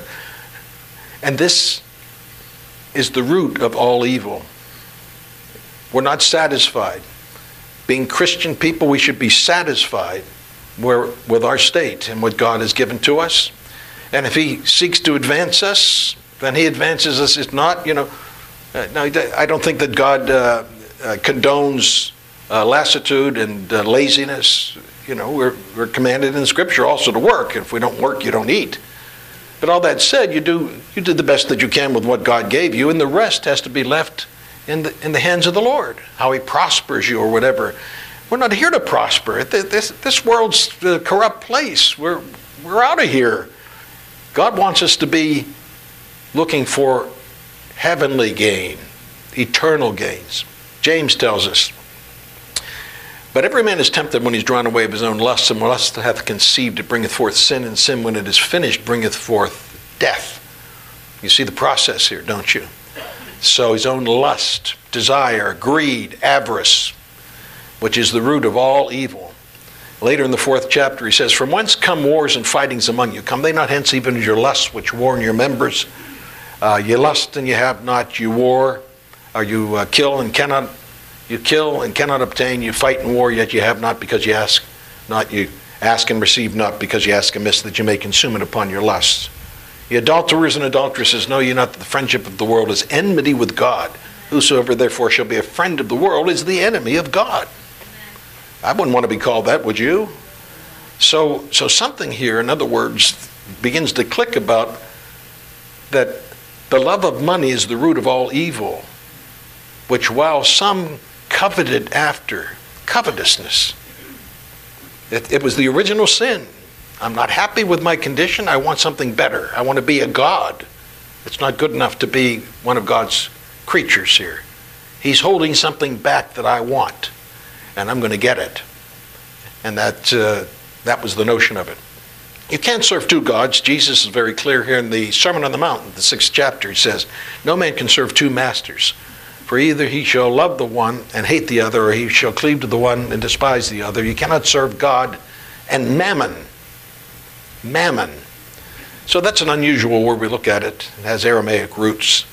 And this is the root of all evil. We're not satisfied. Being Christian people, we should be satisfied where, with our state and what God has given to us. And if He seeks to advance us, then He advances us. It's not, you know, uh, no, I don't think that God uh, uh, condones uh, lassitude and uh, laziness. You know, we're, we're commanded in Scripture also to work. If we don't work, you don't eat. But all that said, you do you did the best that you can with what God gave you, and the rest has to be left in the in the hands of the Lord. How He prospers you or whatever. We're not here to prosper. This this world's a corrupt place. We're we're out of here. God wants us to be looking for heavenly gain, eternal gains. James tells us, but every man is tempted when he's drawn away of his own lusts, and lust hath conceived, it bringeth forth sin, and sin, when it is finished, bringeth forth death. You see the process here, don't you? So his own lust, desire, greed, avarice, which is the root of all evil. Later in the fourth chapter he says, from whence come wars and fightings among you? Come they not hence even as your lusts which war in your members? Uh, you lust and you have not, you war, or you uh, kill and cannot You kill and cannot obtain, you fight and war, yet you have not because you ask not, you ask and receive not because you ask amiss, that you may consume it upon your lusts. Ye adulterers and adulteresses, know ye not that the friendship of the world is enmity with God? Whosoever therefore shall be a friend of the world is the enemy of God. I wouldn't want to be called that, would you? So, so something here, in other words, begins to click about that the love of money is the root of all evil, which while some coveted after, covetousness, it, it was the original sin. I'm not happy with my condition. I want something better. I want to be a god. It's not good enough to be one of God's creatures here. He's holding something back that I want, and I'm going to get it. And that, uh, that was the notion of it. You can't serve two gods. Jesus is very clear here in the Sermon on the Mount, the sixth chapter. He says, no man can serve two masters. For either he shall love the one and hate the other, or he shall cleave to the one and despise the other. You cannot serve God and mammon. Mammon. So that's an unusual word. We look at it. It has Aramaic roots.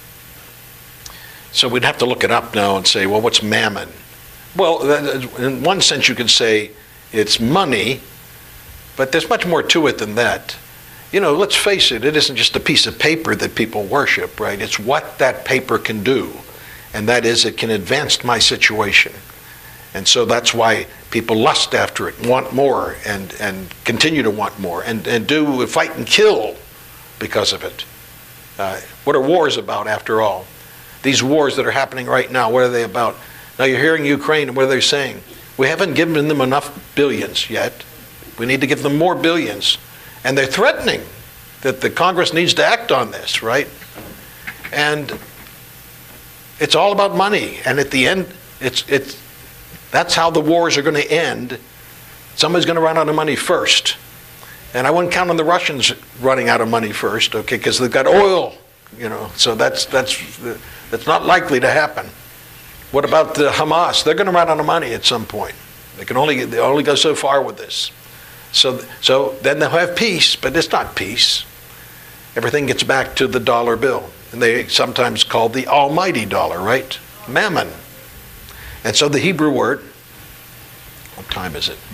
So we'd have to look it up now and say, well, what's mammon? Well, in one sense you could say it's money, but there's much more to it than that. You know, let's face it, it isn't just a piece of paper that people worship, right? It's what that paper can do. And that is, it can advance my situation. And so that's why people lust after it, want more, and, and continue to want more, and, and do fight and kill because of it. Uh, what are wars about, after all? The these wars that are happening right now, what are they about? Now you're hearing Ukraine, and what are they saying? We haven't given them enough billions yet. We need to give them more billions. And they're threatening that the Congress needs to act on this, right? And it's all about money. And at the end, it's, it's, that's how the wars are going to end. Somebody's going to run out of money first. And I wouldn't count on the Russians running out of money first, okay, because they've got oil, you know, so that's, that's, that's not likely to happen. What about the Hamas? They're going to run out of money at some point. They can only, they only go so far with this. So, so then they'll have peace, but it's not peace. Everything gets back to the dollar bill. And they sometimes call the almighty dollar, right? Mammon. And so the Hebrew word, what time is it?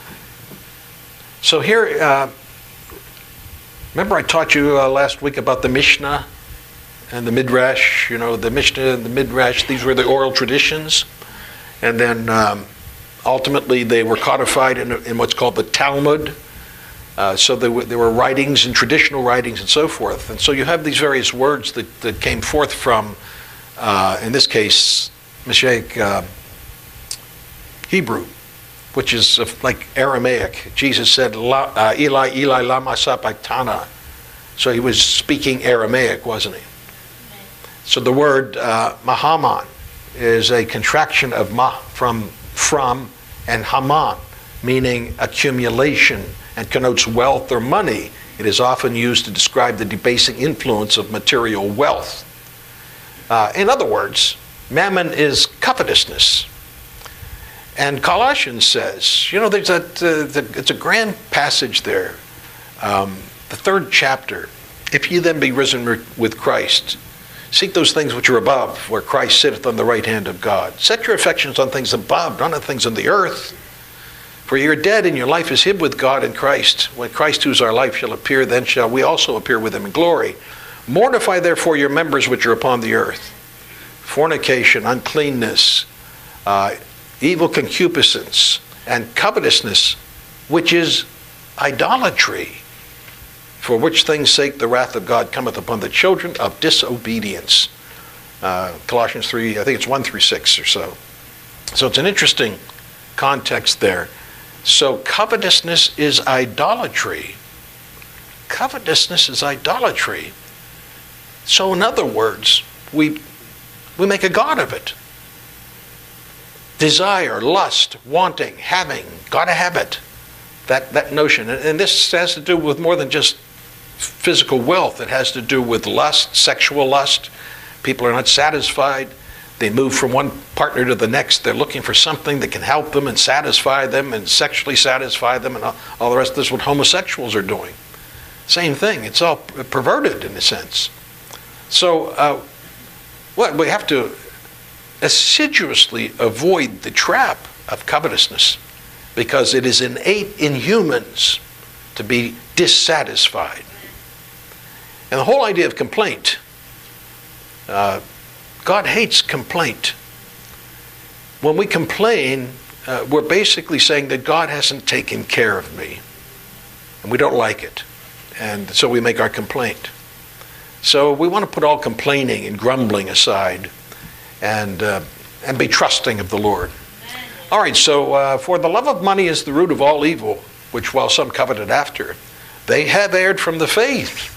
So here, uh, remember I taught you uh, last week about the Mishnah and the Midrash, you know, the Mishnah and the Midrash, these were the oral traditions. And then um, ultimately they were codified in, in what's called the Talmud. Uh, so there were, there were writings and traditional writings and so forth. And so you have these various words that, that came forth from, uh, in this case, Mishaic uh, Hebrew, which is like Aramaic. Jesus said, uh, Eli, Eli, lama sabachthani. So he was speaking Aramaic, wasn't he? So the word uh, Mahaman is a contraction of ma, from, from, and Haman, meaning accumulation, and connotes wealth or money. It is often used to describe the debasing influence of material wealth. Uh, in other words, mammon is covetousness. And Colossians says, you know, there's that, uh, the, it's a grand passage there, um, the third chapter. If ye then be risen with Christ, seek those things which are above, where Christ sitteth on the right hand of God. Set your affections on things above, not on things on the earth. For ye are dead, and your life is hid with God in Christ. When Christ, who is our life, shall appear, then shall we also appear with him in glory. Mortify therefore your members which are upon the earth: fornication, uncleanness, uh, evil concupiscence, and covetousness, which is idolatry, for which things' sake the wrath of God cometh upon the children of disobedience. Uh, Colossians three, I think it's one through six or so. So it's an interesting context there. So covetousness is idolatry. Covetousness is idolatry. So in other words, we, we make a god of it. Desire, lust, wanting, having, gotta have it. That, that notion. And, and this has to do with more than just physical wealth. It has to do with lust, sexual lust. People are not satisfied. They move from one partner to the next. They're looking for something that can help them and satisfy them and sexually satisfy them, and all, all the rest of this is what homosexuals are doing. Same thing. It's all perverted in a sense. So uh, what we have to assiduously avoid the trap of covetousness, because it is innate in humans to be dissatisfied. And the whole idea of complaint, uh, God hates complaint. When we complain, uh, we're basically saying that God hasn't taken care of me, and we don't like it. And so we make our complaint. So we want to put all complaining and grumbling aside and, uh, and be trusting of the Lord. All right, so uh, for the love of money is the root of all evil, which while some coveted after, they have erred from the faith.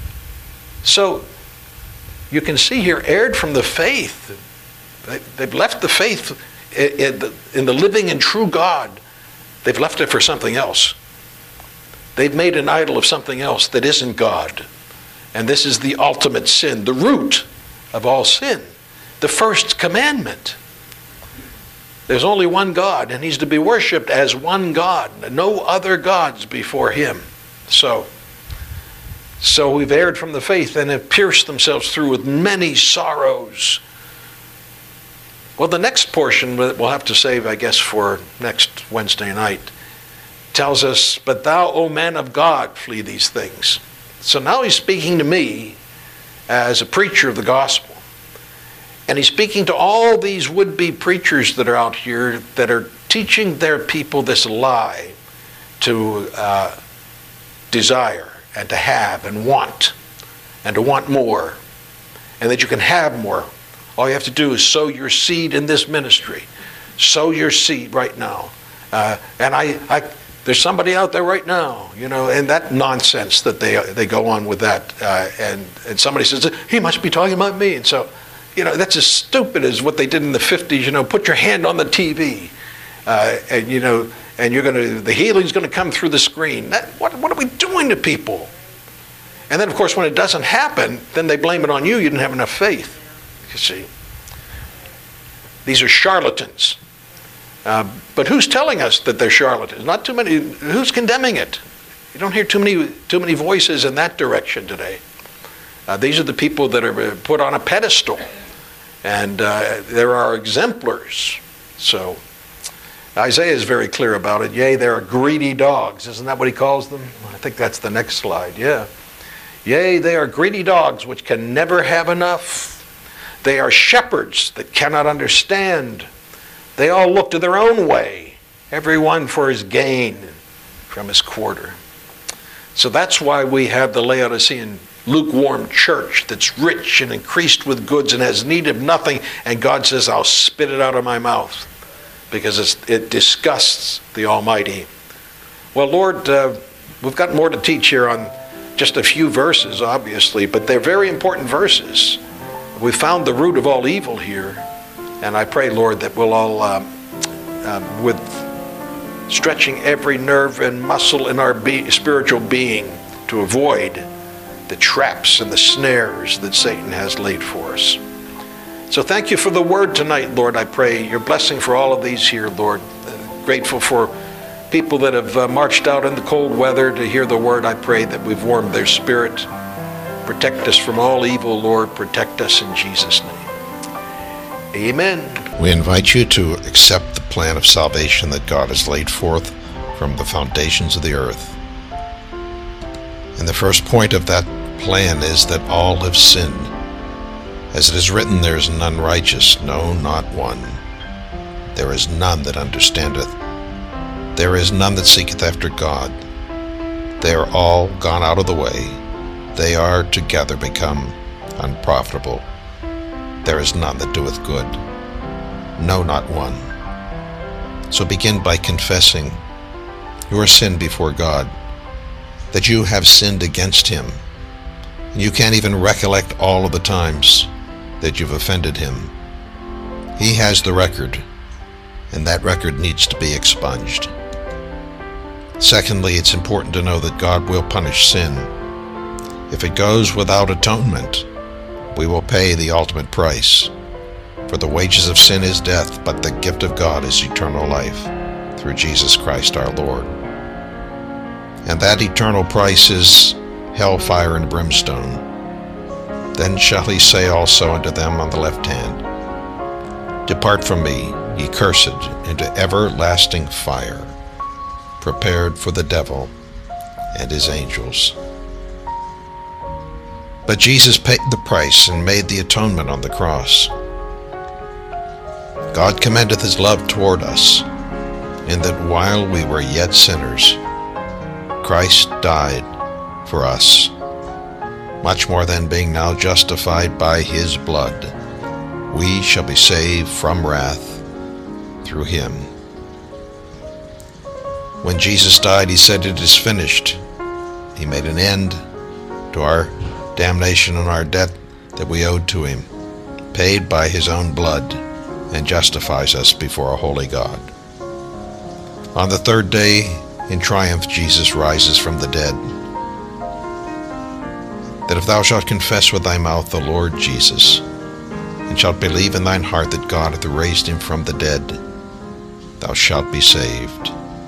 So you can see here, erred from the faith. They, they've left the faith in the, in the living and true God. They've left it for something else. They've made an idol of something else that isn't God. And this is the ultimate sin, the root of all sin. The first commandment. There's only one God, and he's to be worshipped as one God, no other gods before him. So, so we've erred from the faith and have pierced themselves through with many sorrows. Well, the next portion that we'll have to save, I guess, for next Wednesday night tells us, but thou, O man of God, flee these things. So now he's speaking to me as a preacher of the gospel. And he's speaking to all these would-be preachers that are out here that are teaching their people this lie to uh, desire and to have and want and to want more, and that you can have more. All you have to do is sow your seed in this ministry. Sow your seed right now. Uh, and I, I, there's somebody out there right now, you know, and that nonsense that they they go on with that. Uh, and, and somebody says, he must be talking about me. And so, you know, that's as stupid as what they did in the fifties, you know, put your hand on the T V. Uh, and, you know, and you're going to, the healing's going to come through the screen. That, what, what are we doing to people? And then, of course, when it doesn't happen, then they blame it on you. You didn't have enough faith, you see. These are charlatans. Uh, but who's telling us that they're charlatans? Not too many. Who's condemning it? You don't hear too many, too many voices in that direction today. Uh, these are the people that are put on a pedestal. And uh, there are exemplars. So Isaiah is very clear about it. Yea, there are greedy dogs. Isn't that what he calls them? I think that's the next slide. Yeah. Yea, they are greedy dogs which can never have enough. They are shepherds that cannot understand. They all look to their own way, every one for his gain from his quarter. So that's why we have the Laodicean lukewarm church that's rich and increased with goods and has need of nothing, and God says, I'll spit it out of my mouth because it's, it disgusts the Almighty. Well, Lord, uh, we've got more to teach here on just a few verses, obviously, but they're very important verses. We found the root of all evil here, and I pray, Lord, that we'll all, um, uh, with stretching every nerve and muscle in our be- spiritual being to avoid the traps and the snares that Satan has laid for us. So thank you for the word tonight, Lord. I pray your blessing for all of these here, Lord. Uh, grateful for people that have uh, marched out in the cold weather to hear the word. I pray that we've warmed their spirit. Protect us from all evil, Lord. Protect us in Jesus' name. Amen. We invite you to accept the plan of salvation that God has laid forth from the foundations of the earth. And the first point of that plan is that all have sinned. As it is written, there is none righteous, no, not one. There is none that understandeth. There is none that seeketh after God. They are all gone out of the way. They are together become unprofitable. There is none that doeth good. No, not one. So begin by confessing your sin before God, that you have sinned against him. You can't even recollect all of the times that you've offended him. He has the record, and that record needs to be expunged. Secondly, it's important to know that God will punish sin. If it goes without atonement, we will pay the ultimate price. For the wages of sin is death, but the gift of God is eternal life through Jesus Christ our Lord. And that eternal price is hellfire and brimstone. Then shall he say also unto them on the left hand, Depart from me, ye cursed, into everlasting fire, prepared for the devil and his angels. But Jesus paid the price and made the atonement on the cross. God commendeth his love toward us, in that while we were yet sinners, Christ died for us. Much more than being now justified by his blood, we shall be saved from wrath through him. When Jesus died, he said, It is finished. He made an end to our damnation and our debt that we owed to him, paid by his own blood, and justifies us before a holy God. On the third day, in triumph, Jesus rises from the dead. That if thou shalt confess with thy mouth the Lord Jesus, and shalt believe in thine heart that God hath raised him from the dead, thou shalt be saved.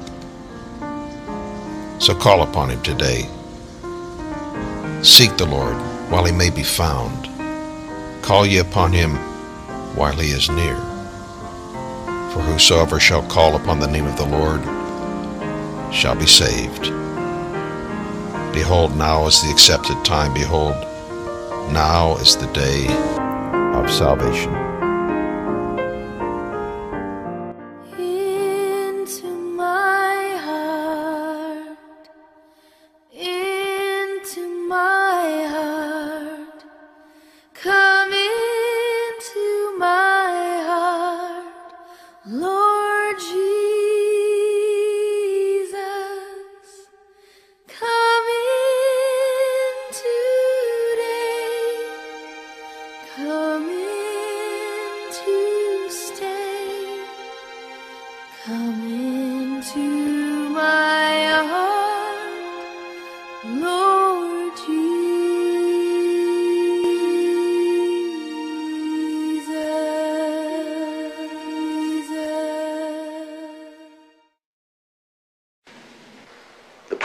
So call upon him today. Seek the Lord while he may be found. Call ye upon him while he is near. For whosoever shall call upon the name of the Lord shall be saved. Behold, now is the accepted time. Behold, now is the day of salvation. Into my heart, into my heart, come into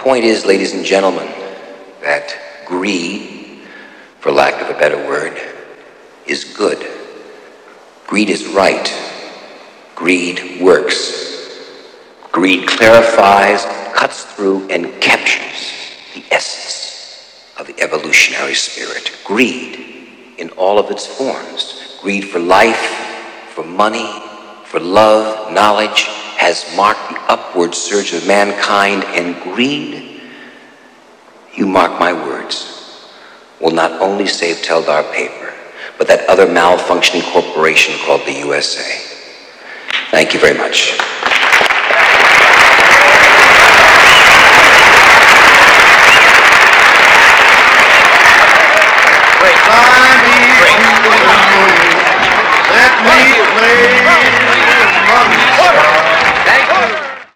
point is, ladies and gentlemen, that greed, for lack of a better word, is good. Greed is right. Greed works. Greed clarifies, cuts through, and captures the essence of the evolutionary spirit. Greed in all of its forms. Greed for life, for money, for love, knowledge, has marked the upward surge of mankind, and greed, you mark my words, will not only save Teldar Paper, but that other malfunctioning corporation called the U S A. Thank you very much.